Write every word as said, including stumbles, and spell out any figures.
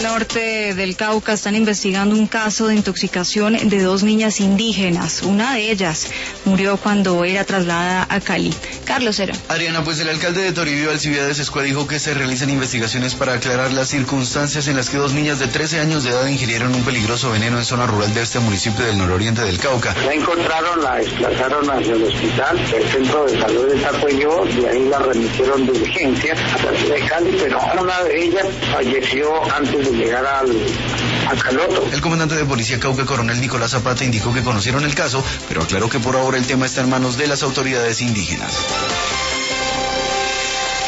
el norte del Cauca están investigando un caso de intoxicación de dos niñas indígenas. Una de ellas murió cuando era trasladada a Cali. Carlos Cera. Adriana, pues el alcalde de Toribio, Alcibiades Escua, dijo que se realizan investigaciones para aclarar las circunstancias en las que dos niñas de trece años de edad ingirieron un peligroso veneno en zona rural de este municipio del nororiente del Cauca. La encontraron, la desplazaron hacia el hospital, el centro de salud de Tacuello, y ahí la remitieron de urgencia a la ciudad de Cali, pero una de ellas falleció antes de llegar al, al Caloto. El comandante de policía Cauca, coronel Nicolás Zapata, indicó que conocieron el caso, pero aclaró que por ahora el tema está en manos de las autoridades indígenas.